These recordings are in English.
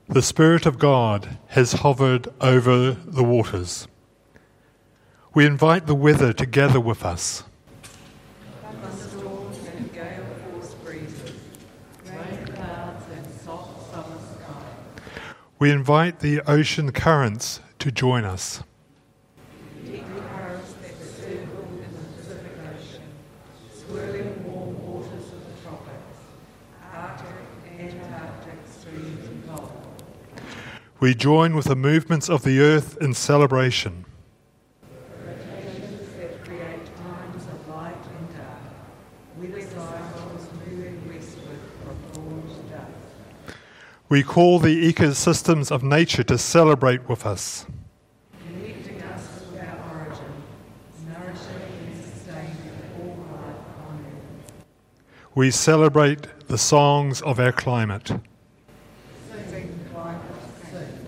The Spirit of God has hovered over the waters. We invite the weather to gather with us. Thunderstorms and gale-force breezes, rain clouds and soft summer sky. We invite the ocean currents to join us. Deep currents that circle in the Pacific Ocean, swirling warm waters of the tropics, Arctic and Antarctic streams and gulf. We join with the movements of the earth in celebration. Rotations that create times of light and dark, weather cycles moving westward from dawn to dusk. We call the ecosystems of nature to celebrate with us. Connecting us with our origin, nourishing and sustaining all life on earth. We celebrate the songs of our climate. Sing climate, sing.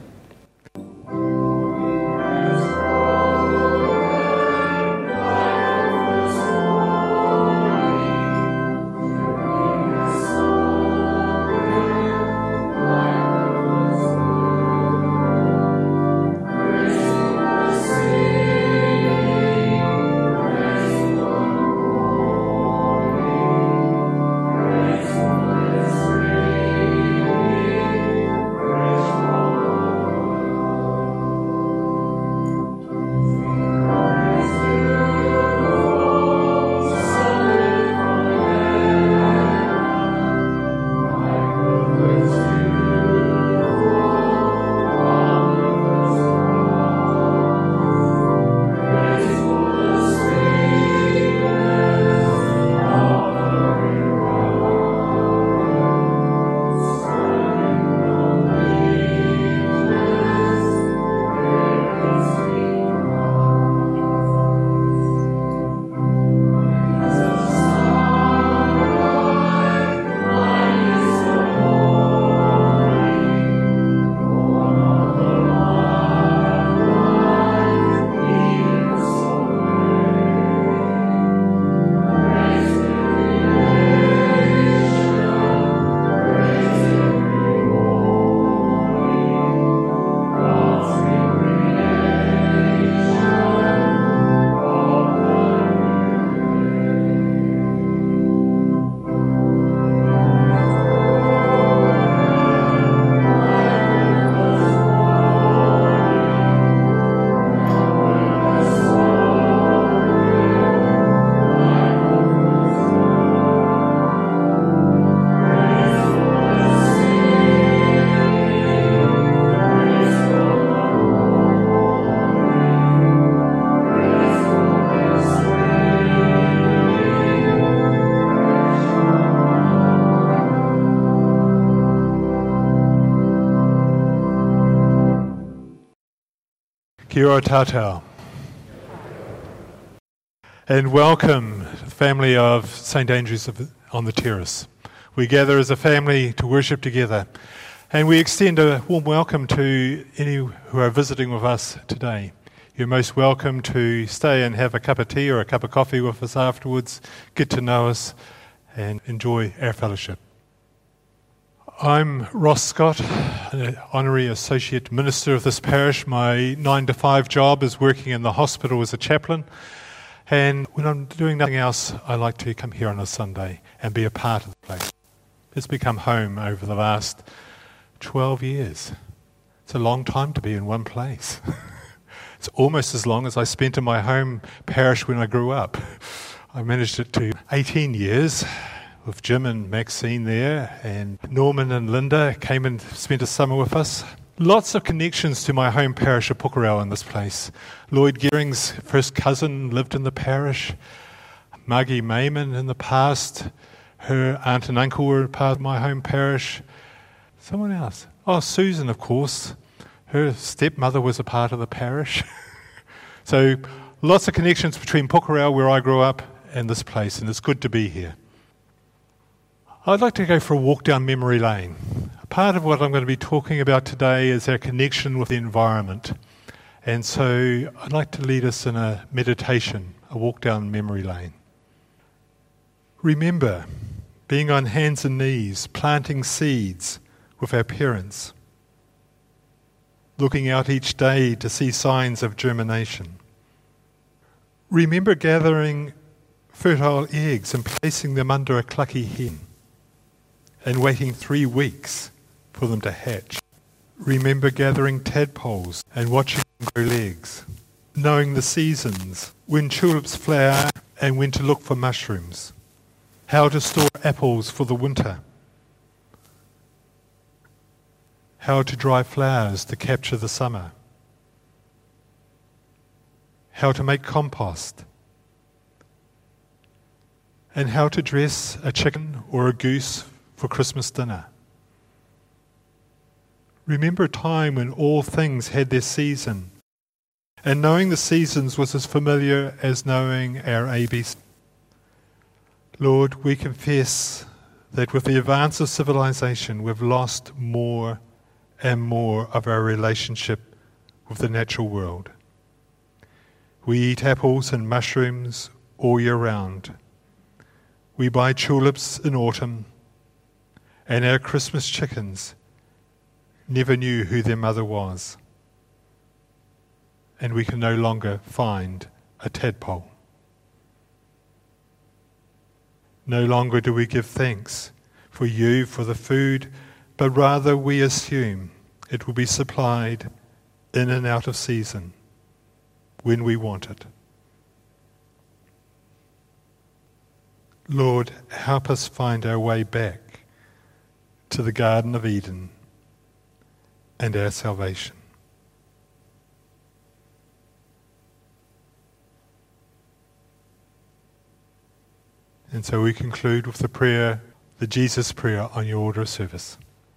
Kia ora tātou. And welcome, family of St. Andrews on the Terrace. We gather as a family to worship together. And we extend a warm welcome to any who are visiting with us today. You're most welcome to stay and have a cup of tea or a cup of coffee with us afterwards, get to know us, and enjoy our fellowship. I'm Ross Scott, an Honorary Associate Minister of this parish. My 9-to-5 job is working in the hospital as a chaplain. And when I'm doing nothing else, I like to come here on a Sunday and be a part of the place. It's become home over the last 12 years. It's a long time to be in one place. It's almost as long as I spent in my home parish when I grew up. I managed it to 18 years. With Jim and Maxine there, and Norman and Linda came and spent a summer with us. Lots of connections to my home parish of Pukerau in this place. Lloyd Gearing's first cousin lived in the parish. Margie Mayman in the past. Her aunt and uncle were part of my home parish. Someone else. Oh, Susan, of course. Her stepmother was a part of the parish. So lots of connections between Pukerau, where I grew up, and this place, and it's good to be here. I'd like to go for a walk down memory lane. Part of what I'm going to be talking about today is our connection with the environment. And so I'd like to lead us in a meditation, a walk down memory lane. Remember being on hands and knees, planting seeds with our parents. looking out each day to see signs of germination. Remember gathering fertile eggs and placing them under a clucky hen and waiting 3 weeks for them to hatch. Remember gathering tadpoles and watching them grow legs, knowing the seasons, when tulips flower and when to look for mushrooms, how to store apples for the winter, how to dry flowers to capture the summer, how to make compost, and how to dress a chicken or a goose for Christmas dinner. Remember a time when all things had their season, and knowing the seasons was as familiar as knowing our ABC. Lord, we confess that with the advance of civilization, we've lost more and more of our relationship with the natural world. We eat apples and mushrooms all year round. We buy tulips in autumn, and our Christmas chickens never knew who their mother was. And we can no longer find a tadpole. No longer do we give thanks for you, for the food, but rather we assume it will be supplied in and out of season when we want it. Lord, help us find our way back to the Garden of Eden and our salvation. And so we conclude with the prayer, the Jesus prayer on your order of service.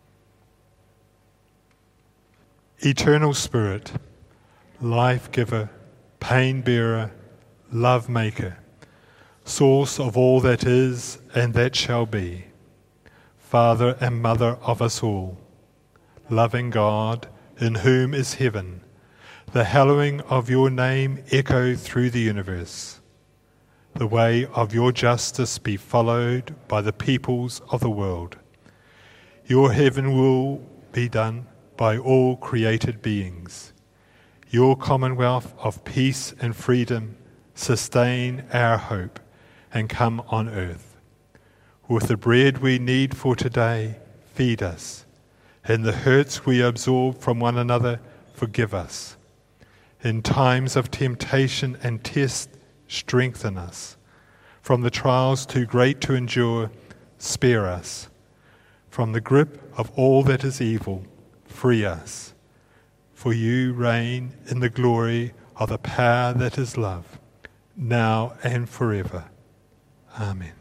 Eternal Spirit, life giver, pain bearer, love maker, source of all that is and that shall be, Father and Mother of us all, loving God, in whom is heaven, the hallowing of your name echo through the universe. The way of your justice be followed by the peoples of the world. Your heaven will be done by all created beings. Your commonwealth of peace and freedom sustain our hope and come on earth. With the bread we need for today, feed us. In the hurts we absorb from one another, forgive us. In times of temptation and test, strengthen us. From the trials too great to endure, spare us. From the grip of all that is evil, free us. For you reign in the glory of the power that is love, now and forever. Amen.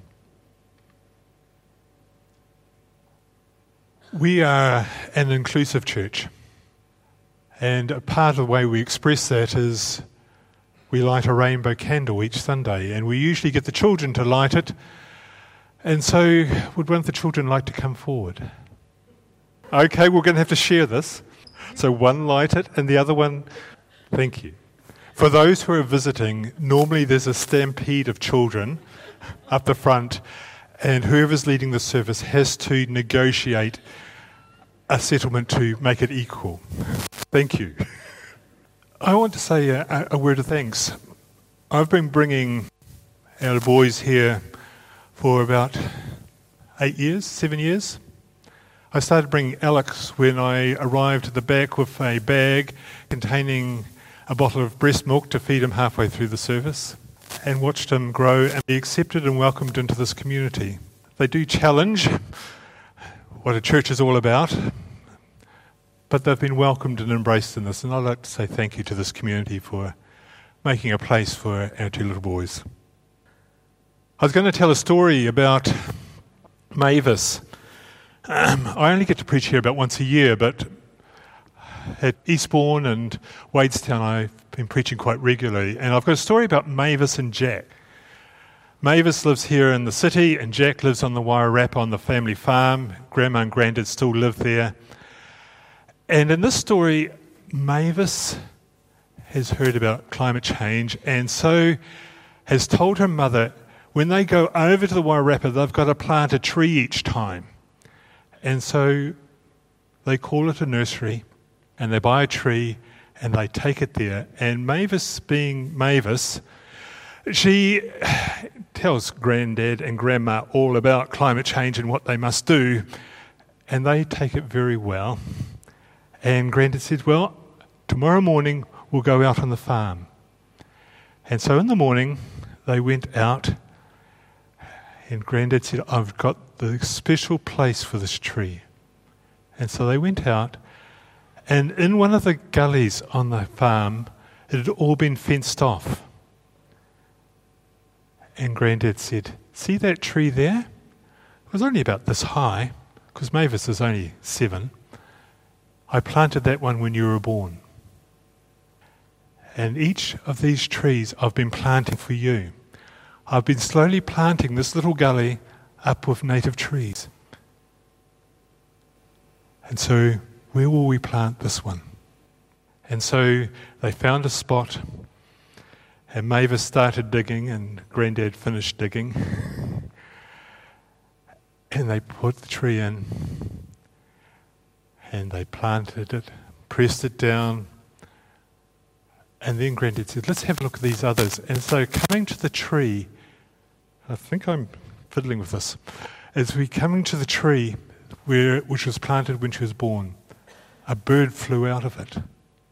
We are an inclusive church, and a part of the way we express that is we light a rainbow candle each Sunday, and we usually get the children to light it. And so would one of the children like to come forward? Okay, we're going to have to share this. So one light it and the other one, thank you. For those who are visiting, normally there's a stampede of children up the front, and whoever's leading the service has to negotiate a settlement to make it equal. Thank you. I want to say a word of thanks. I've been bringing our boys here for about 7 years. I started bringing Alex when I arrived at the back with a bag containing a bottle of breast milk to feed him halfway through the service, and watched him grow and be accepted and welcomed into this community. They do challenge what a church is all about, but they've been welcomed and embraced in this, and I'd like to say thank you to this community for making a place for our 2 little boys. I was going to tell a story about Mavis. I only get to preach here about once a year, but at Eastbourne and Wadestown I've been preaching quite regularly, and I've got a story about Mavis and Jack. Mavis lives here in the city, and Jack lives on the Wairarapa on the family farm. Grandma and Grandad still live there. And in this story, Mavis has heard about climate change, and so has told her mother when they go over to the Wairarapa, they've got to plant a tree each time. And so they call it a nursery, and they buy a tree and they take it there. And Mavis, being Mavis, she tells Granddad and Grandma all about climate change and what they must do, and they take it very well. And Granddad said, well, tomorrow morning we'll go out on the farm. And so in the morning they went out, and Granddad said, I've got the special place for this tree. And so they went out, and in one of the gullies on the farm, it had all been fenced off. And Granddad said, see that tree there? It was only about this high, because Mavis is only 7. I planted that one when you were born. And each of these trees I've been planting for you. I've been slowly planting this little gully up with native trees. And so, where will we plant this one? And so they found a spot, and Mavis started digging, and Granddad finished digging. And they put the tree in, and they planted it, pressed it down, and then Granddad said, let's have a look at these others. And so coming to the tree, I think I'm fiddling with this, as we coming to the tree which was planted when she was born, a bird flew out of it.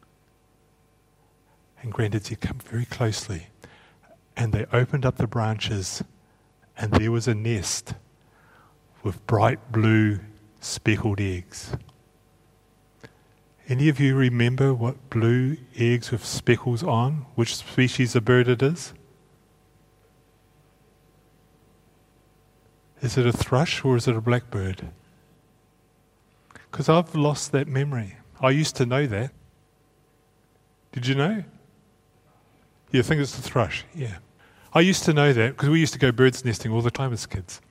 And Granddad said, come very closely. And they opened up the branches, and there was a nest with bright blue speckled eggs. Any of you remember what blue eggs with speckles on, which species of bird it is? Is it a thrush or is it a blackbird? Because I've lost that memory. I used to know that. Did you know? You think it's a thrush? Yeah. I used to know that because we used to go bird's nesting all the time as kids.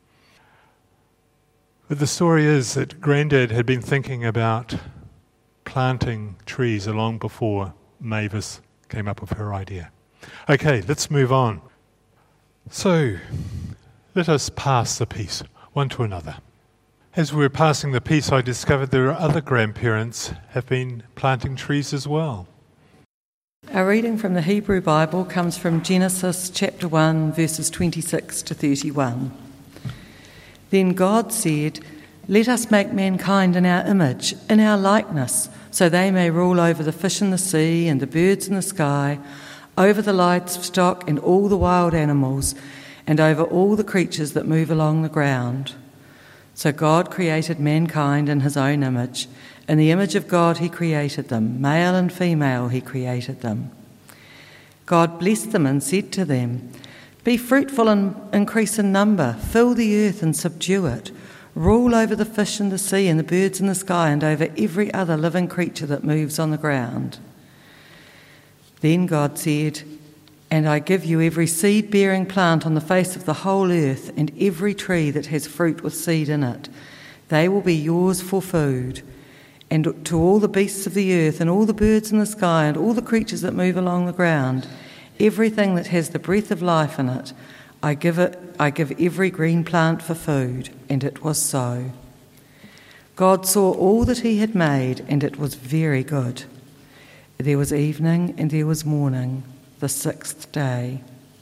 But the story is that Granddad had been thinking about planting trees long before Mavis came up with her idea. Okay, let's move on. So, let us pass the peace one to another. As we were passing the peace, I discovered there are other grandparents have been planting trees as well. Our reading from the Hebrew Bible comes from Genesis chapter 1, verses 26 to 31. Then God said, let us make mankind in our image, in our likeness, so they may rule over the fish in the sea and the birds in the sky, over the livestock and all the wild animals, and over all the creatures that move along the ground. So God created mankind in his own image. In the image of God he created them, male and female he created them. God blessed them and said to them, be fruitful and increase in number, fill the earth and subdue it, rule over the fish in the sea and the birds in the sky and over every other living creature that moves on the ground. Then God said, and I give you every seed-bearing plant on the face of the whole earth and every tree that has fruit with seed in it. They will be yours for food. And to all the beasts of the earth and all the birds in the sky and all the creatures that move along the ground, everything that has the breath of life in it, I give every green plant for food. And it was so. God saw all that he had made, and it was very good. There was evening and there was morning, the 6th day.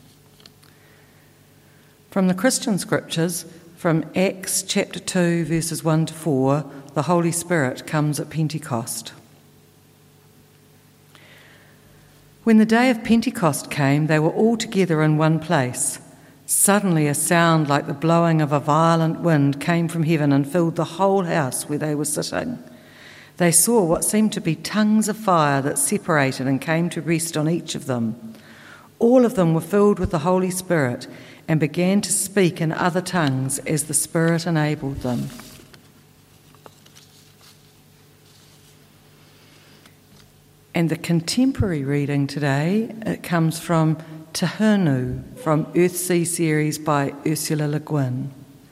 From the Christian scriptures, from Acts chapter 2, verses 1 to 4, the Holy Spirit comes at Pentecost. When the day of Pentecost came, they were all together in one place. Suddenly a sound like the blowing of a violent wind came from heaven and filled the whole house where they were sitting. They saw what seemed to be tongues of fire that separated and came to rest on each of them. All of them were filled with the Holy Spirit and began to speak in other tongues as the Spirit enabled them. And the contemporary reading today, it comes from Te Hunu, from Earthsea series by Ursula Le Guin.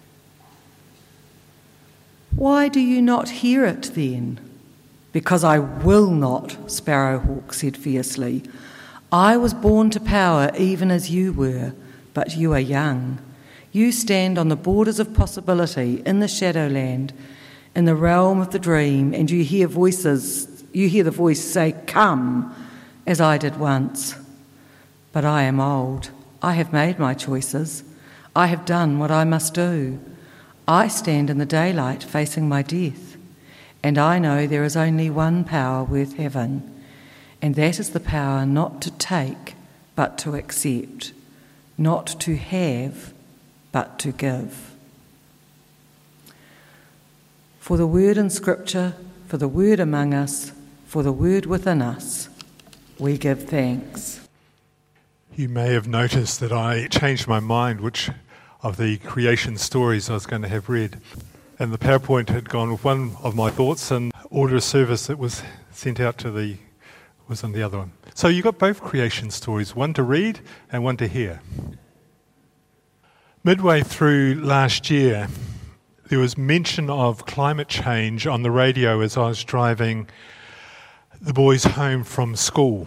Why do you not hear it then? Because I will not, Sparrowhawk said fiercely. I was born to power even as you were, but you are young. You stand on the borders of possibility, in the Shadowland, in the realm of the dream, and you hear voices You hear the voice say, "Come," as I did once. But I am old. I have made my choices. I have done what I must do. I stand in the daylight facing my death, and I know there is only one power worth having, and that is the power not to take, but to accept, not to have, but to give. For the word in Scripture, for the word among us, for the word within us, we give thanks. You may have noticed that I changed my mind which of the creation stories I was going to have read. And the PowerPoint had gone with one of my thoughts, and order of service that was sent out was on the other one. So you got both creation stories, one to read and one to hear. Midway through last year, there was mention of climate change on the radio as I was driving the boys home from school.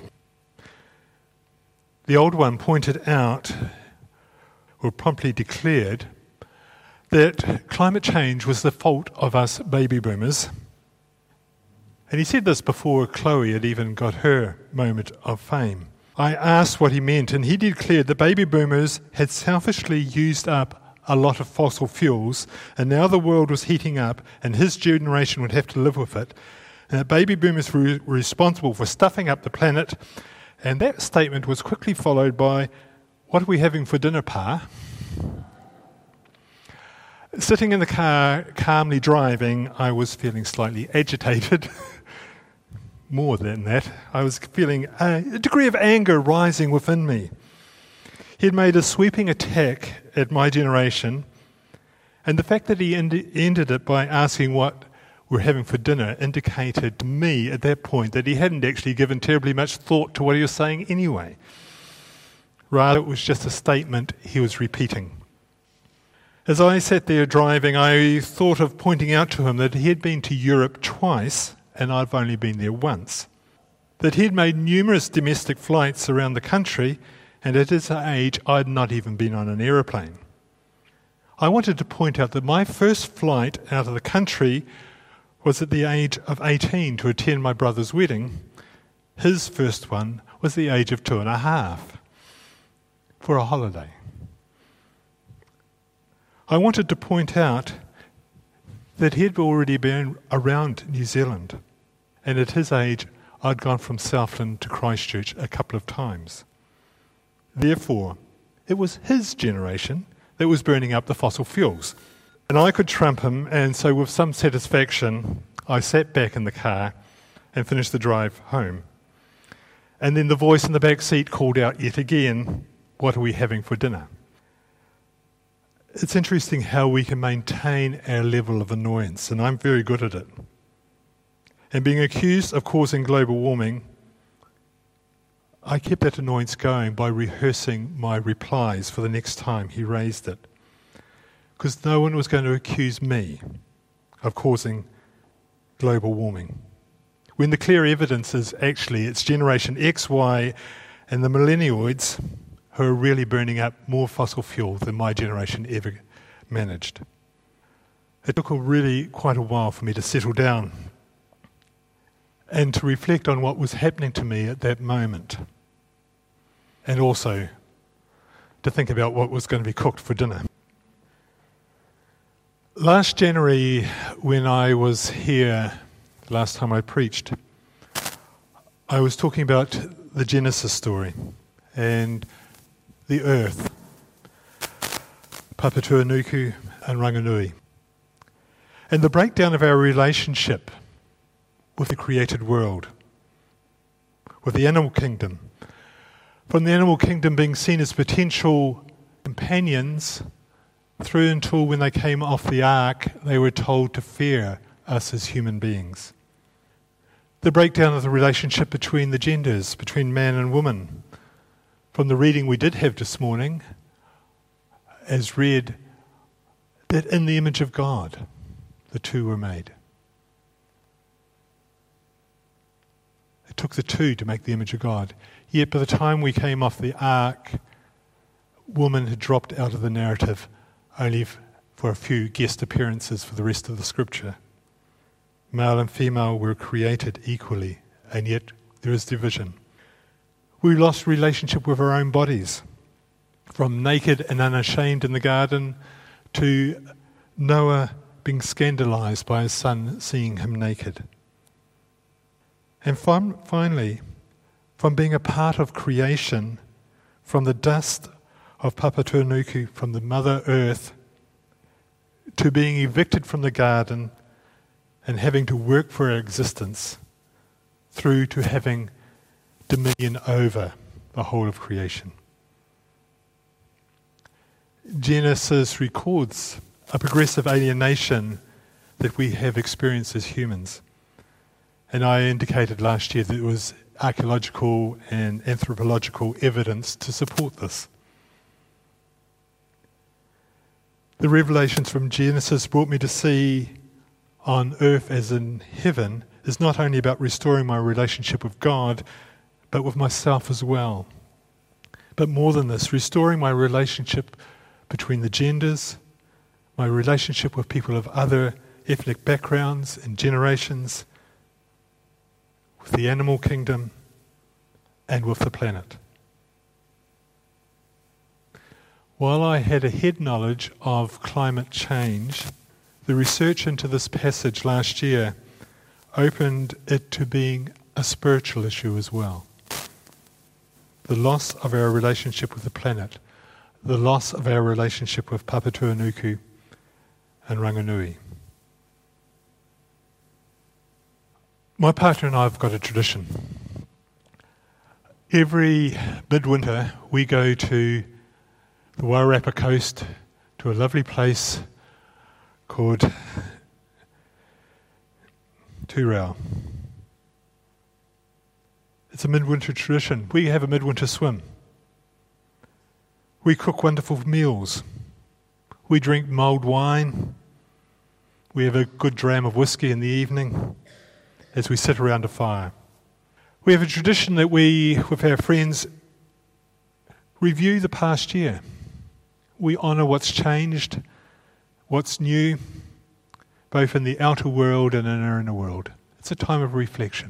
The old one pointed out, or promptly declared, that climate change was the fault of us baby boomers. And he said this before Chloe had even got her moment of fame. I asked what he meant, and he declared the baby boomers had selfishly used up a lot of fossil fuels, and now the world was heating up, and his generation would have to live with it. And that baby boomers were responsible for stuffing up the planet. And that statement was quickly followed by, "What are we having for dinner, Pa?" Sitting in the car, calmly driving, I was feeling slightly agitated. More than that, I was feeling a degree of anger rising within me. He had made a sweeping attack at my generation, and the fact that he ended it by asking what we're having for dinner indicated to me at that point that he hadn't actually given terribly much thought to what he was saying anyway. Rather, it was just a statement he was repeating. As I sat there driving, I thought of pointing out to him that he had been to Europe twice and I've only been there once. That he had made numerous domestic flights around the country, and at his age I'd not even been on an aeroplane. I wanted to point out that my first flight out of the country was at the age of 18 to attend my brother's wedding. His first one was the age of 2.5 for a holiday. I wanted to point out that he had already been around New Zealand, and at his age I'd gone from Southland to Christchurch a couple of times. Therefore, it was his generation that was burning up the fossil fuels. And I could trump him, and so with some satisfaction, I sat back in the car and finished the drive home. And then the voice in the back seat called out yet again, "What are we having for dinner?" It's interesting how we can maintain our level of annoyance, and I'm very good at it. And being accused of causing global warming, I kept that annoyance going by rehearsing my replies for the next time he raised it. Because no one was going to accuse me of causing global warming, when the clear evidence is actually it's Generation X, Y, and the millennials who are really burning up more fossil fuel than my generation ever managed. It took quite a while for me to settle down and to reflect on what was happening to me at that moment, and also to think about what was going to be cooked for dinner. Last January, when I was here, last time I preached, I was talking about the Genesis story and the earth, Papatūānuku and Ranganui, and the breakdown of our relationship with the created world, with the animal kingdom, from the animal kingdom being seen as potential companions through until when they came off the ark, they were told to fear us as human beings. The breakdown of the relationship between the genders, between man and woman. From the reading we did have this morning, as read, that in the image of God, the two were made. It took the two to make the image of God. Yet by the time we came off the ark, woman had dropped out of the narrative only for a few guest appearances for the rest of the scripture. Male and female were created equally, and yet there is division. We lost relationship with our own bodies, from naked and unashamed in the garden to Noah being scandalized by his son seeing him naked. And finally, from being a part of creation, from the dust of Papatūānuku, from the Mother Earth, to being evicted from the garden and having to work for our existence, through to having dominion over the whole of creation. Genesis records a progressive alienation that we have experienced as humans. And I indicated last year that there was archaeological and anthropological evidence to support this. The revelations from Genesis brought me to see on earth as in heaven is not only about restoring my relationship with God, but with myself as well. But more than this, restoring my relationship between the genders, my relationship with people of other ethnic backgrounds and generations, with the animal kingdom, and with the planet. While I had a head knowledge of climate change, the research into this passage last year opened it to being a spiritual issue as well. The loss of our relationship with the planet, the loss of our relationship with Papatūānuku and Ranganui. My partner and I have got a tradition. Every midwinter we go to the Wairarapa coast to a lovely place called Tūrau. It's a midwinter tradition. We have a midwinter swim. We cook wonderful meals. We drink mulled wine. We have a good dram of whiskey in the evening as we sit around a fire. We have a tradition that we, with our friends, review the past year. We honour what's changed, what's new, both in the outer world and in our inner world. It's a time of reflection.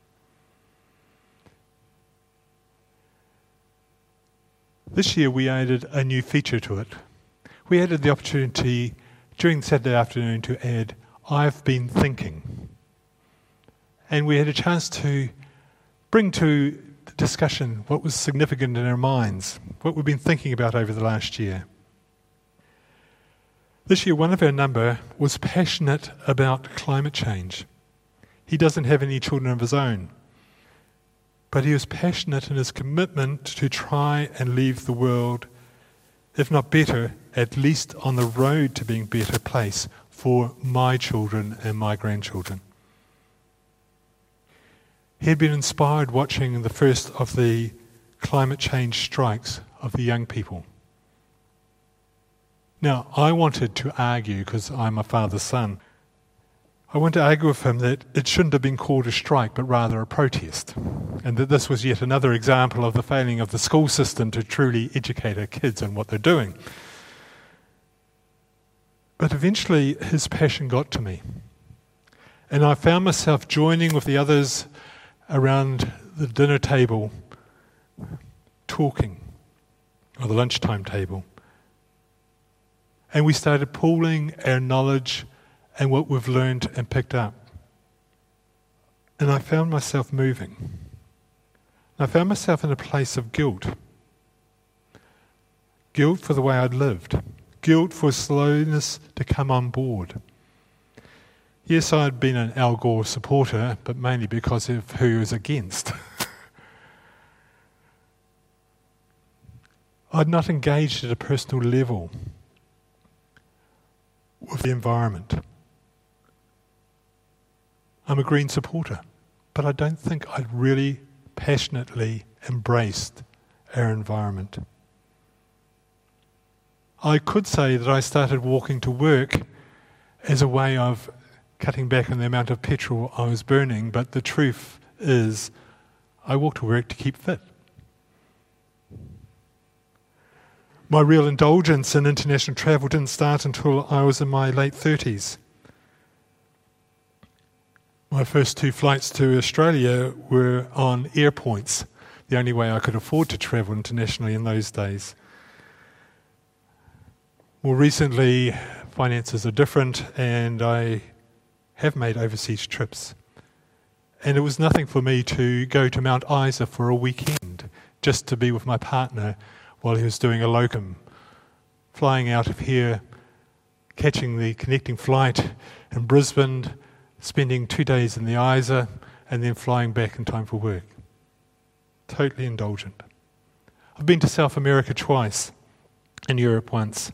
This year we added a new feature to it. We added the opportunity during Saturday afternoon to add, I've been thinking. And we had a chance to bring to the discussion what was significant in our minds, what we've been thinking about over the last year. This year, one of our number was passionate about climate change. He doesn't have any children of his own, but he was passionate in his commitment to try and leave the world, if not better, at least on the road to being a better place for my children and my grandchildren. He had been inspired watching the first of the climate change strikes of the young people. Now, I wanted to argue, because I'm a father's son, I want to argue with him that it shouldn't have been called a strike, but rather a protest, and that this was yet another example of the failing of the school system to truly educate our kids on what they're doing. But eventually, his passion got to me, and I found myself joining with the others around the dinner table, talking, or the lunchtime table. And we started pooling our knowledge and what we've learned and picked up. And I found myself moving. I found myself in a place of guilt. Guilt for the way I'd lived. Guilt for slowness to come on board. Yes, I'd been an Al Gore supporter, but mainly because of who he was against. I'd not engaged at a personal level with the environment. I'm a Green supporter, but I don't think I'd really passionately embraced our environment. I could say that I started walking to work as a way of cutting back on the amount of petrol I was burning, but the truth is I walk to work to keep fit. My real indulgence in international travel didn't start until I was in my late 30s. My first 2 flights to Australia were on air points, the only way I could afford to travel internationally in those days. More recently, finances are different, and I have made overseas trips. And it was nothing for me to go to Mount Isa for a weekend, just to be with my partner while he was doing a locum, flying out of here, catching the connecting flight in Brisbane, spending 2 days in the Isa, and then flying back in time for work. Totally indulgent. I've been to South America twice, and Europe once.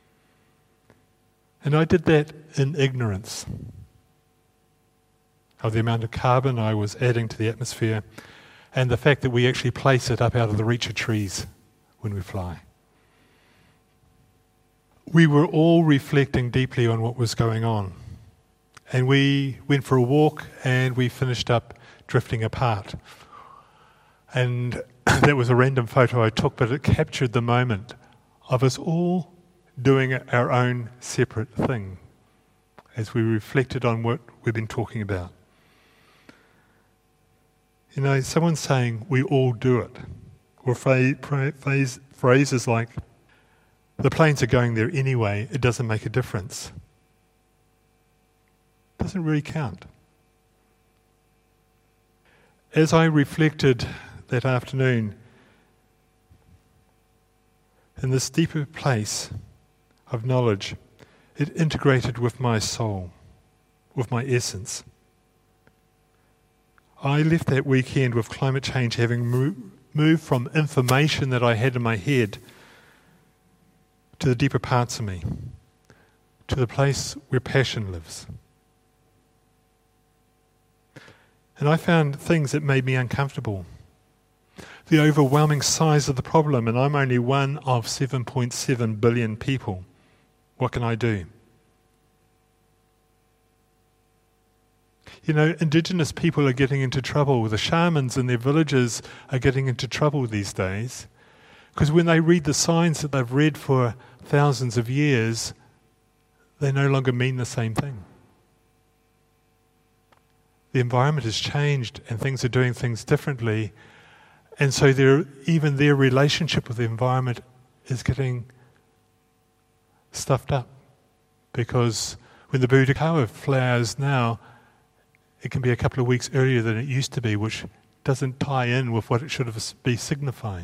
And I did that in ignorance of the amount of carbon I was adding to the atmosphere and the fact that we actually place it up out of the reach of trees when we fly. We were all reflecting deeply on what was going on. And we went for a walk and we finished up drifting apart. And that was a random photo I took, but it captured the moment of us all doing our own separate thing as we reflected on what we've been talking about. You know, someone's saying, we all do it. Or phrases like, the planes are going there anyway, it doesn't make a difference. It doesn't really count. As I reflected that afternoon, in this deeper place of knowledge, it integrated with my soul, with my essence. I left that weekend with climate change having moved from information that I had in my head to the deeper parts of me, to the place where passion lives. And I found things that made me uncomfortable. The overwhelming size of the problem, and I'm only one of 7.7 billion people. What can I do? You know, Indigenous people are getting into trouble. The shamans in their villages are getting into trouble these days because when they read the signs that they've read for thousands of years, they no longer mean the same thing. The environment has changed and things are doing things differently, and so even their relationship with the environment is getting stuffed up because when the Butakawa flowers now, it can be a couple of weeks earlier than it used to be, which doesn't tie in with what it should be signifying.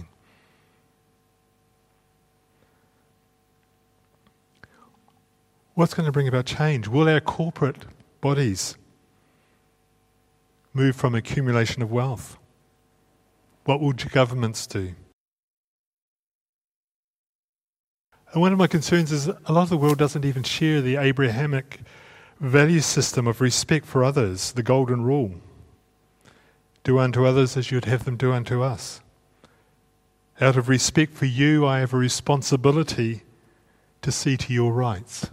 What's going to bring about change? Will our corporate bodies move from accumulation of wealth? What will governments do? And one of my concerns is a lot of the world doesn't even share the Abrahamic value system of respect for others, the golden rule. Do unto others as you'd have them do unto us. Out of respect for you, I have a responsibility to see to your rights.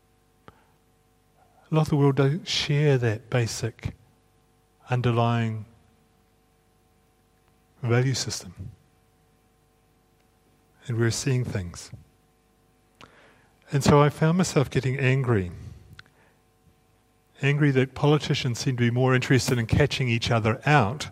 A lot of the world don't share that basic underlying value system. And we're seeing things. And so I found myself getting angry that politicians seem to be more interested in catching each other out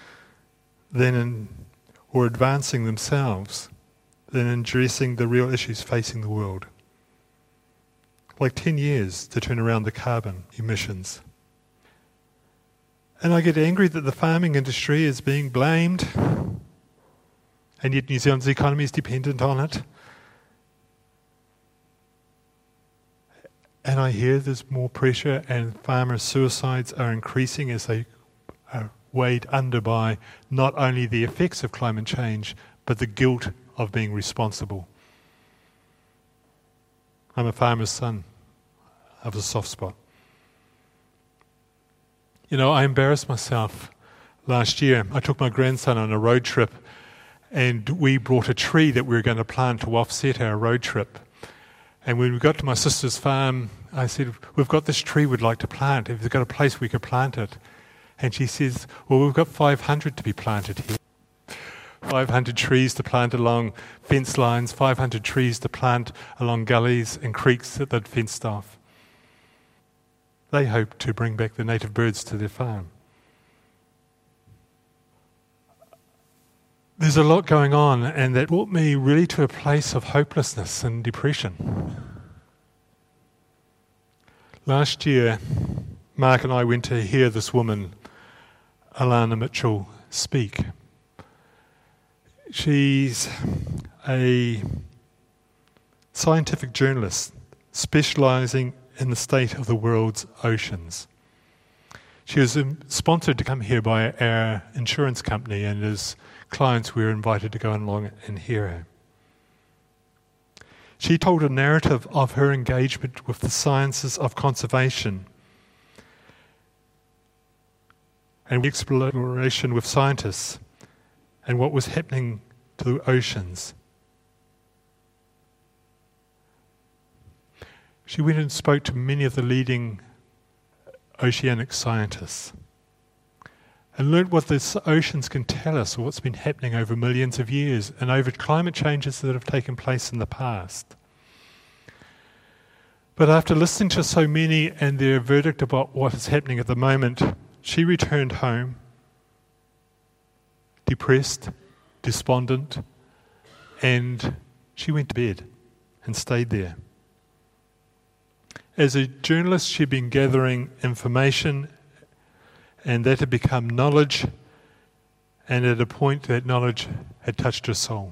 or advancing themselves than in addressing the real issues facing the world. Like 10 years to turn around the carbon emissions. And I get angry that the farming industry is being blamed, and yet New Zealand's economy is dependent on it. And I hear there's more pressure and farmer suicides are increasing as they are weighed under by not only the effects of climate change, but the guilt of being responsible. I'm a farmer's son. I have a soft spot. You know, I embarrassed myself last year. I took my grandson on a road trip and we brought a tree that we were going to plant to offset our road trip. And when we got to my sister's farm, I said, we've got this tree we'd like to plant. Have you got a place we could plant it? And she says, well, we've got 500 to be planted here. 500 trees to plant along fence lines, 500 trees to plant along gullies and creeks that they'd fenced off. They hope to bring back the native birds to their farm. There's a lot going on, and that brought me really to a place of hopelessness and depression. Last year, Mark and I went to hear this woman, Alana Mitchell, speak. She's a scientific journalist specialising in the state of the world's oceans. She was sponsored to come here by our insurance company, and as clients we were invited to go along and hear her. She told a narrative of her engagement with the sciences of conservation and exploration with scientists and what was happening to the oceans. She went and spoke to many of the leading oceanic scientists and learned what the oceans can tell us, or what's been happening over millions of years and over climate changes that have taken place in the past. But after listening to so many and their verdict about what is happening at the moment, she returned home depressed, despondent, and she went to bed and stayed there. As a journalist, she'd been gathering information, and that had become knowledge, and at a point that knowledge had touched her soul.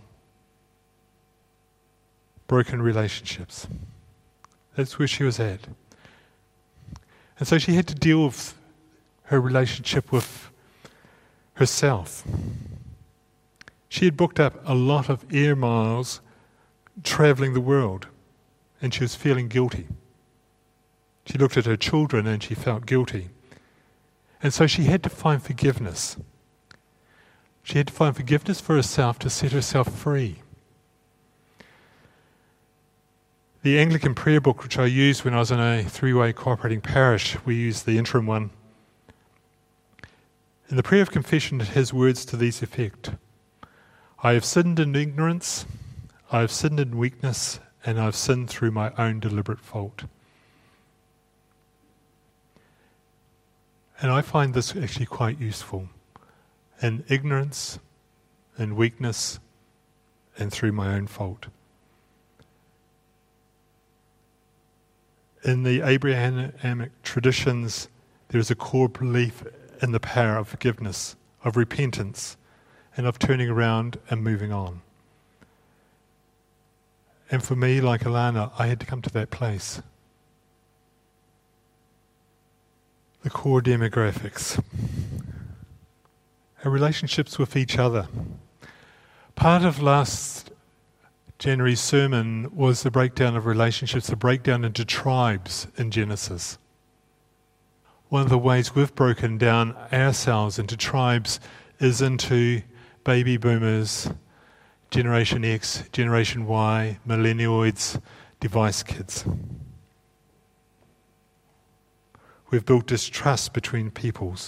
Broken relationships. That's where she was at. And so she had to deal with her relationship with herself. She had booked up a lot of air miles travelling the world, and she was feeling guilty. She looked at her children and she felt guilty. And so she had to find forgiveness. She had to find forgiveness for herself to set herself free. The Anglican prayer book, which I used when I was in a three-way cooperating parish, we used the interim one. In the prayer of confession, it has words to these effect. I have sinned in ignorance, I have sinned in weakness, and I have sinned through my own deliberate fault. And I find this actually quite useful. In ignorance, in weakness, and through my own fault. In the Abrahamic traditions, there is a core belief in the power of forgiveness, of repentance, and of turning around and moving on. And for me, like Alana, I had to come to that place. The core demographics. Our relationships with each other. Part of last January's sermon was the breakdown of relationships, the breakdown into tribes in Genesis. One of the ways we've broken down ourselves into tribes is into baby boomers, Generation X, Generation Y, millennials, device kids. We've built distrust between peoples.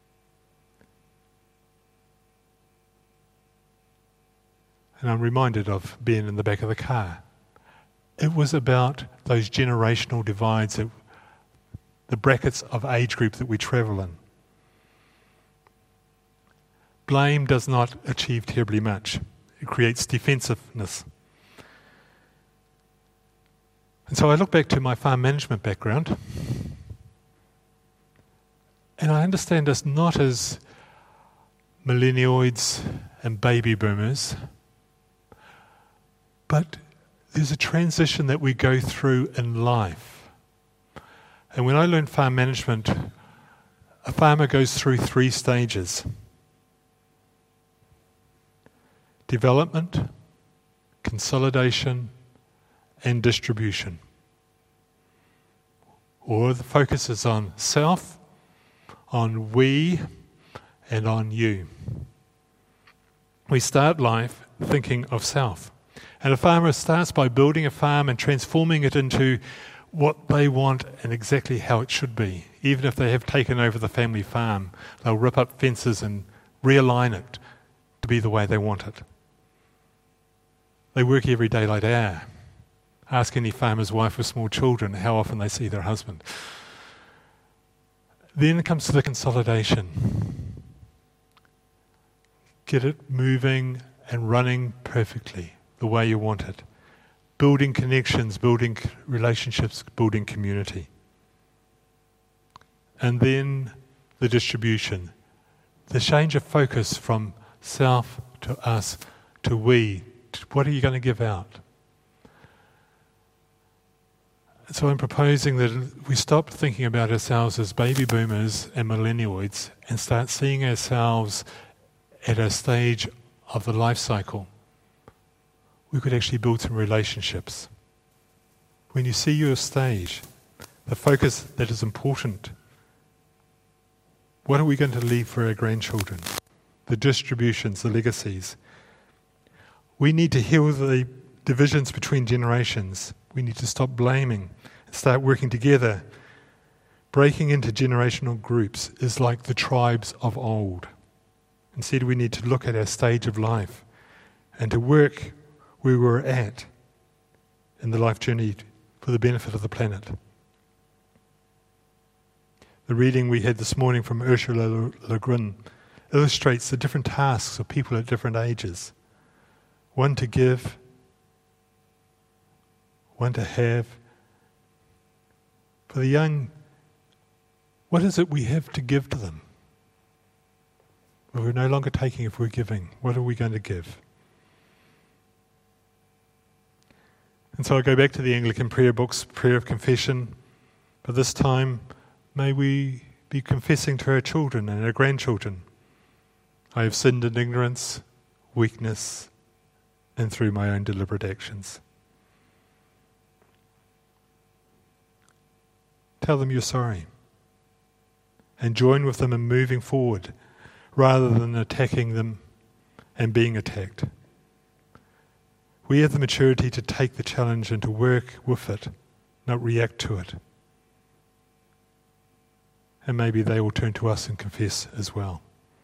And I'm reminded of being in the back of the car. It was about those generational divides, the brackets of age group that we travel in. Blame does not achieve terribly much. It creates defensiveness. And so I look back to my farm management background, and I understand us not as millennials and baby boomers, but there's a transition that we go through in life. And when I learned farm management, a farmer goes through 3 stages. Development, consolidation, and distribution. Or the focus is on self, on we, and on you. We start life thinking of self. And a farmer starts by building a farm and transforming it into what they want and exactly how it should be. Even if they have taken over the family farm, they'll rip up fences and realign it to be the way they want it. They work every day like Ask any farmer's wife with small children how often they see their husband. Then it comes to the consolidation. Get it moving and running perfectly the way you want it. Building connections, building relationships, building community. And then the distribution. The change of focus from self to us to we. What are you going to give out? So I'm proposing that we stop thinking about ourselves as baby boomers and millennials and start seeing ourselves at a stage of the life cycle. We could actually build some relationships. When you see your stage, the focus that is important, what are we going to leave for our grandchildren? The distributions, the legacies. We need to heal the divisions between generations. We need to stop blaming and start working together. Breaking into generational groups is like the tribes of old. Instead, we need to look at our stage of life and to work where we're at in the life journey for the benefit of the planet. The reading we had this morning from Ursula Le Guin illustrates the different tasks of people at different ages. One to give, one to have. For the young, what is it we have to give to them? Well, we're no longer taking if we're giving. What are we going to give? And so I go back to the Anglican prayer books, prayer of confession. But this time, may we be confessing to our children and our grandchildren. I have sinned in ignorance, weakness, and through my own deliberate actions. Tell them you're sorry. And join with them in moving forward rather than attacking them and being attacked. We have the maturity to take the challenge and to work with it, not react to it. And maybe they will turn to us and confess as well.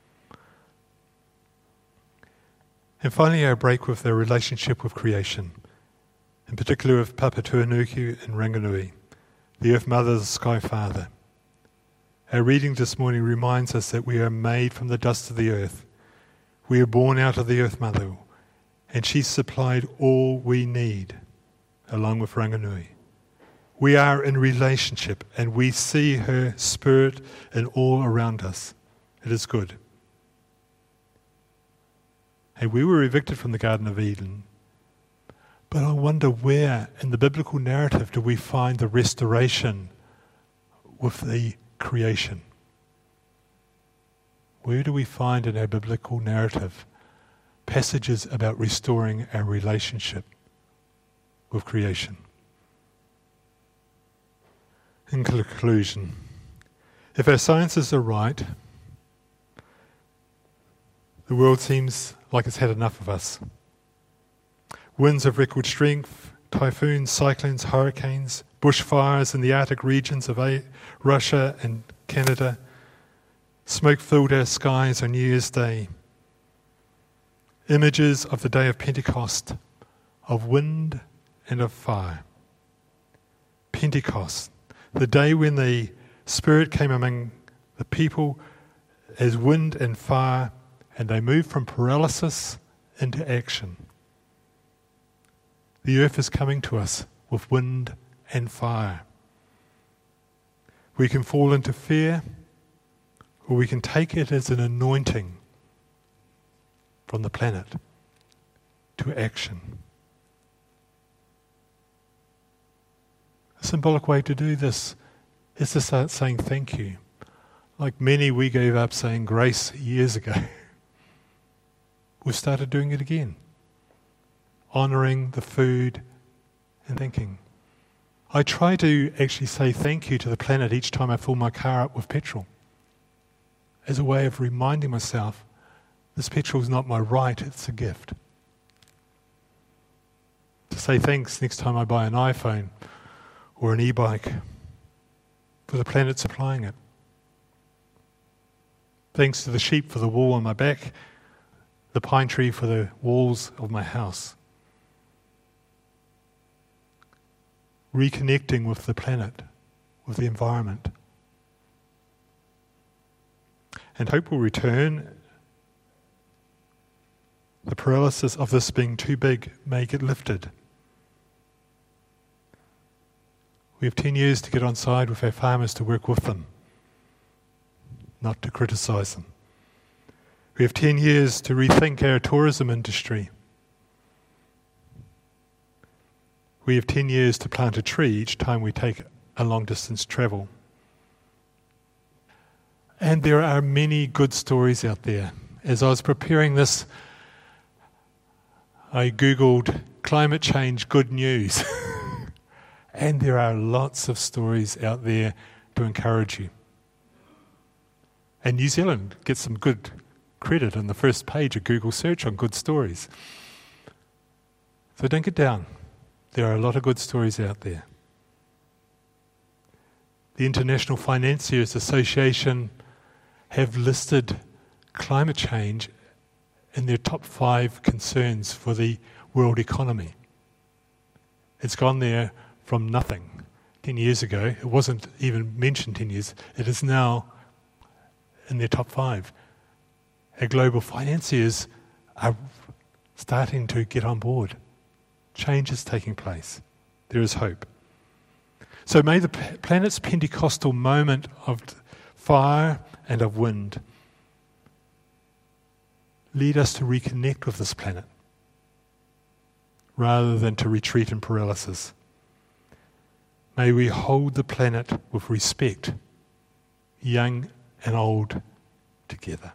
And finally, our break with their relationship with creation, in particular with Papatuanuku and Ranganui, the Earth Mother, the Sky Father. Our reading this morning reminds us that we are made from the dust of the earth. We are born out of the Earth Mother, and she supplied all we need, along with Ranganui. We are in relationship, and we see her spirit in all around us. It is good. And we were evicted from the Garden of Eden. But I wonder where in the biblical narrative do we find the restoration with the creation? Where do we find in our biblical narrative passages about restoring our relationship with creation? In conclusion, if our sciences are right, the world seems like it's had enough of us. Winds of record strength, typhoons, cyclones, hurricanes, bushfires in the Arctic regions of Russia and Canada, smoke filled our skies on New Year's Day. Images of the day of Pentecost, of wind and of fire. Pentecost, the day when the Spirit came among the people as wind and fire, and they moved from paralysis into action. The earth is coming to us with wind and fire. We can fall into fear, or we can take it as an anointing from the planet to action. A symbolic way to do this is to start saying thank you. Like many, we gave up saying grace years ago. We've started doing it again. Honouring the food and thinking. I try to actually say thank you to the planet each time I fill my car up with petrol, as a way of reminding myself this petrol is not my right, it's a gift. To say thanks next time I buy an iPhone or an e-bike for the planet supplying it. Thanks to the sheep for the wool on my back, the pine tree for the walls of my house. Reconnecting with the planet, with the environment. and hope will return. The paralysis of this being too big may get lifted. We have 10 years to get on side with our farmers to work with them, not to criticise them. We have 10 years to rethink our tourism industry. We have 10 years to plant a tree each time we take a long distance travel. And there are many good stories out there. As I was preparing this, I Googled climate change good news. And there are lots of stories out there to encourage you. And New Zealand gets some good credit on the first page of Google search on good stories. So don't get down. There are a lot of good stories out there. The International Financiers Association have listed climate change in their top 5 concerns for the world economy. It's gone there from nothing 10 years ago. It wasn't even mentioned 10 years. It is now in their top 5. Our global financiers are starting to get on board. Change is taking place. There is hope. So may the planet's Pentecostal moment of fire and of wind lead us to reconnect with this planet rather than to retreat in paralysis. May we hold the planet with respect, young and old together.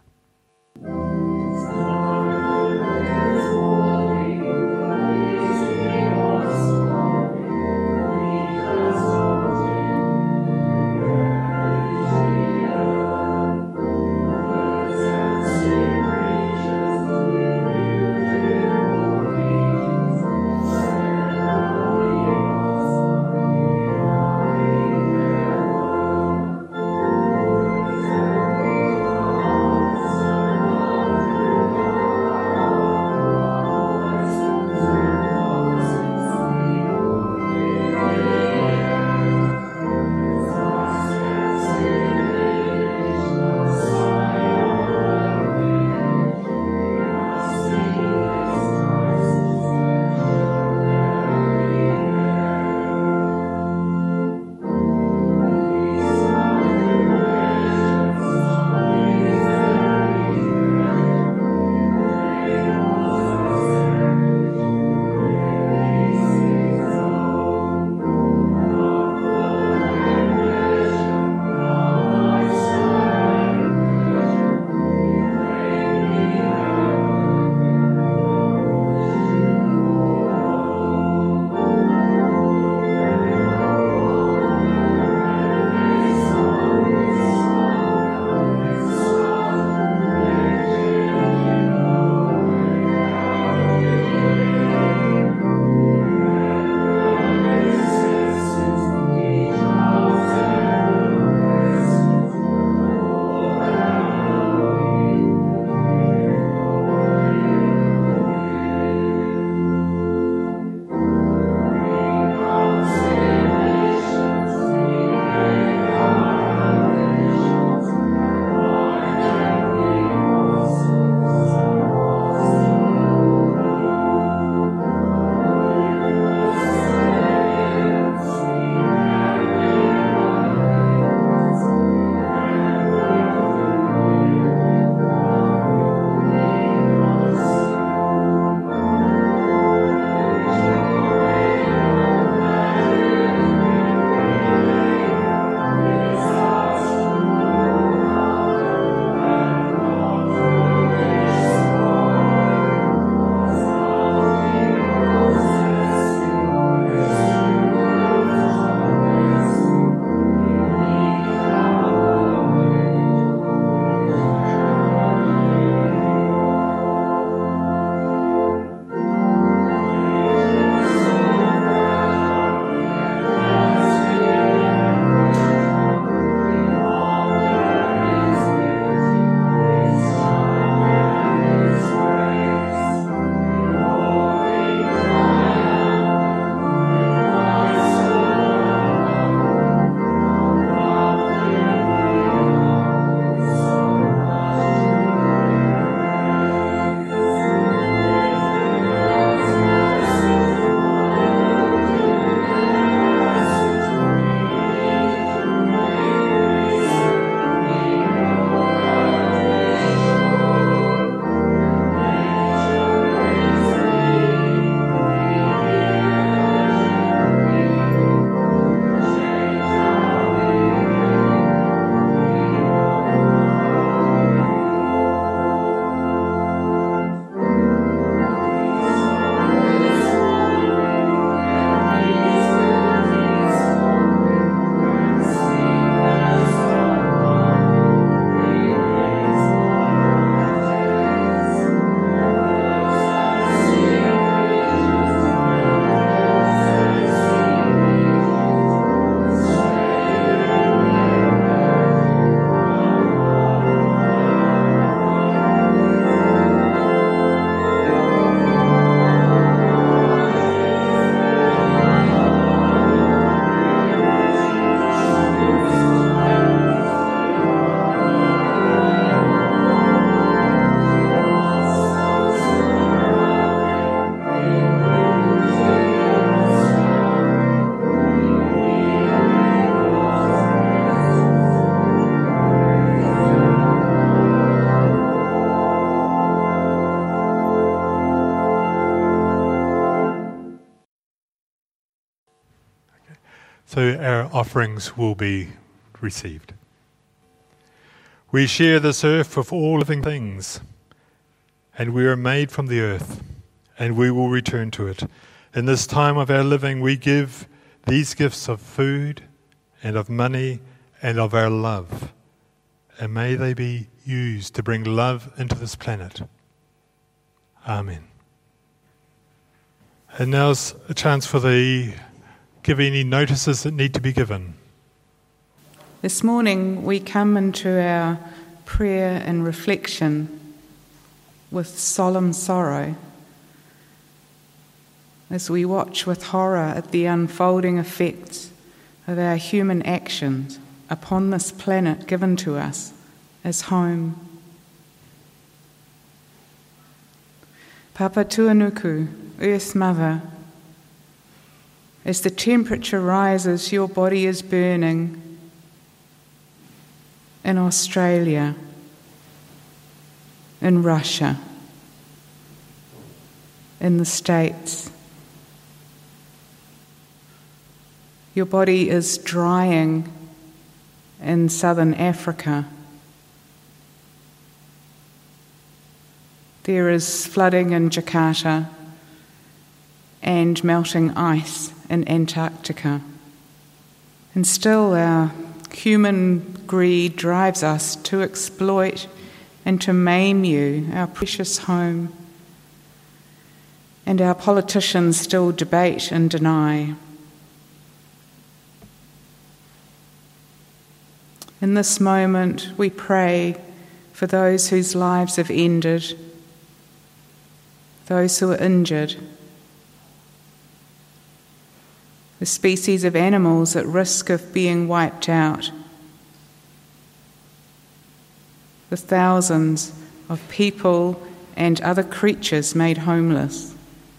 so our offerings will be received. We share this earth with all living things, and we are made from the earth, and we will return to it. In this time of our living, we give these gifts of food and of money and of our love, and may they be used to bring love into this planet. Amen. And now's a chance for give any notices that need to be given. This morning we come into our prayer and reflection with solemn sorrow as we watch with horror at the unfolding effects of our human actions upon this planet given to us as home. Papa Tuanuku, Earth Mother, as the temperature rises, your body is burning in Australia, in Russia, in the States. Your body is drying in southern Africa. There is flooding in Jakarta and melting ice in Antarctica. And still our human greed drives us to exploit and to maim you, our precious home. And our politicians still debate and deny. In this moment, we pray for those whose lives have ended, those who are injured, the species of animals at risk of being wiped out, the thousands of people and other creatures made homeless.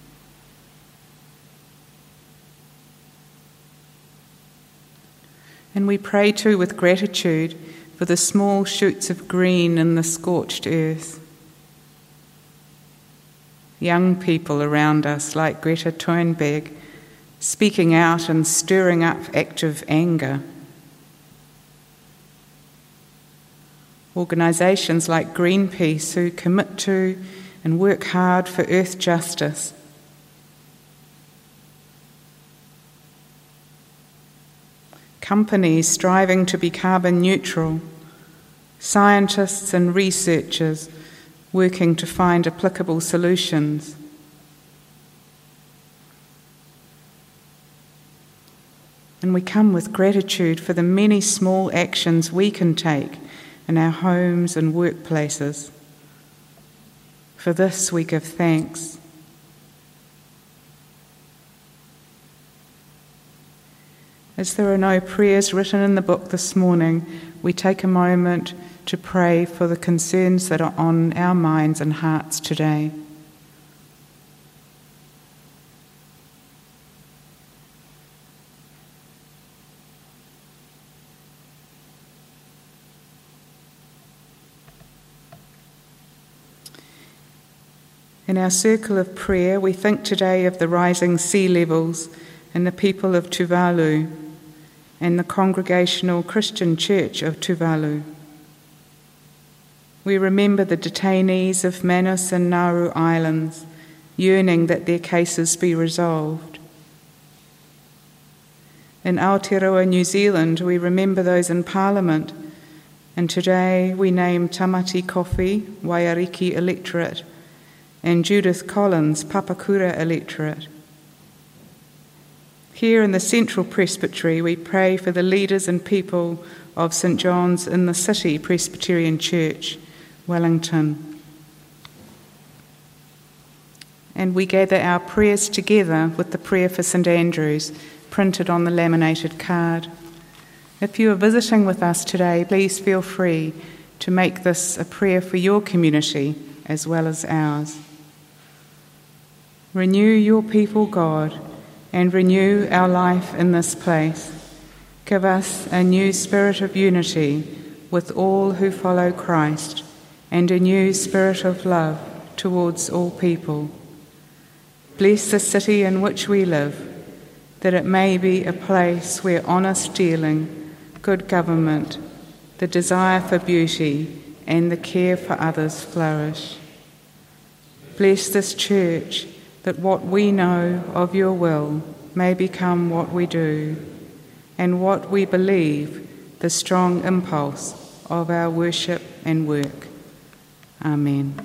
And we pray too with gratitude for the small shoots of green in the scorched earth. Young people around us like Greta Thunberg, speaking out and stirring up active anger. Organisations like Greenpeace who commit to and work hard for earth justice. Companies striving to be carbon neutral, scientists and researchers working to find applicable solutions. And we come with gratitude for the many small actions we can take in our homes and workplaces. For this we give thanks. As there are no prayers written in the book this morning, we take a moment to pray for the concerns that are on our minds and hearts today. In our circle of prayer, we think today of the rising sea levels and the people of Tuvalu and the Congregational Christian Church of Tuvalu. We remember the detainees of Manus and Nauru Islands, yearning that their cases be resolved. In Aotearoa, New Zealand, we remember those in Parliament, and today we name Tamati Kofi, Waiariki electorate, and Judith Collins, Papakura electorate. Here in the Central Presbytery, we pray for the leaders and people of St John's in the City Presbyterian Church, Wellington. And we gather our prayers together with the prayer for St Andrews, printed on the laminated card. If you are visiting with us today, please feel free to make this a prayer for your community as well as ours. Renew your people, God, and renew our life in this place. Give us a new spirit of unity with all who follow Christ, and a new spirit of love towards all people. Bless the city in which we live, that it may be a place where honest dealing, good government, the desire for beauty and the care for others flourish. Bless this church, that what we know of your will may become what we do, and what we believe the strong impulse of our worship and work. Amen.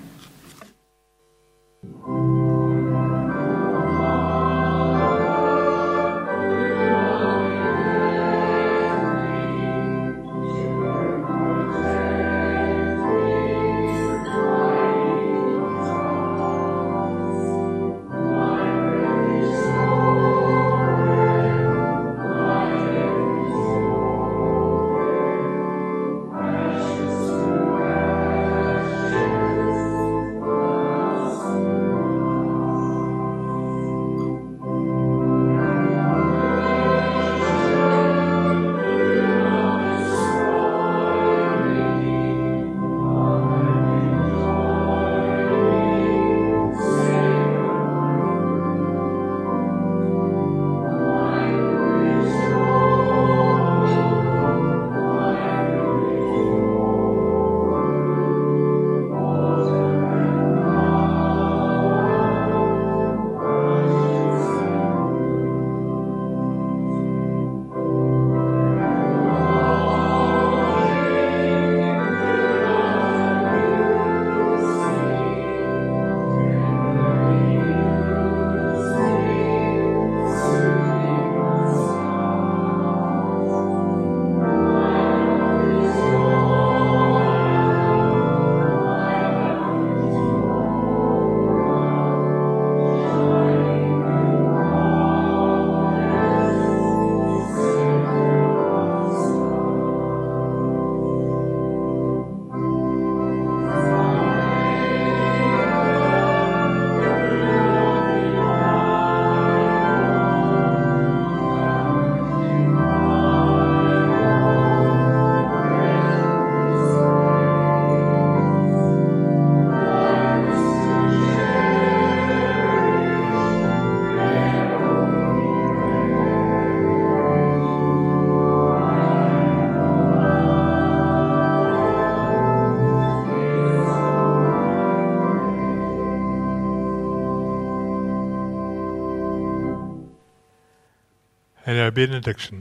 And our benediction,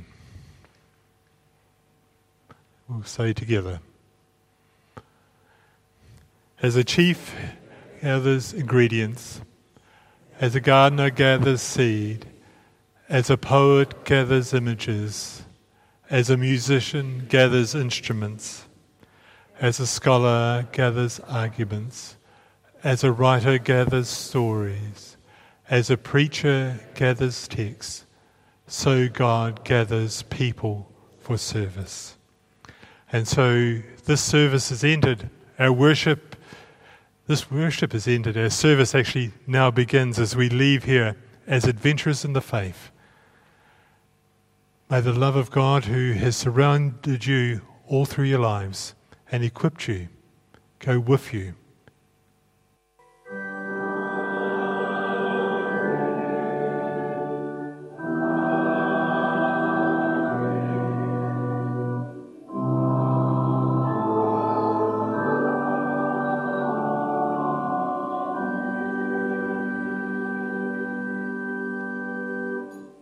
we'll say together. As a chief gathers ingredients, as a gardener gathers seed, as a poet gathers images, as a musician gathers instruments, as a scholar gathers arguments, as a writer gathers stories, as a preacher gathers texts, so God gathers people for service. And so this service is ended. This worship is ended. Our service actually now begins as we leave here as adventurers in the faith. May the love of God, who has surrounded you all through your lives and equipped you, go with you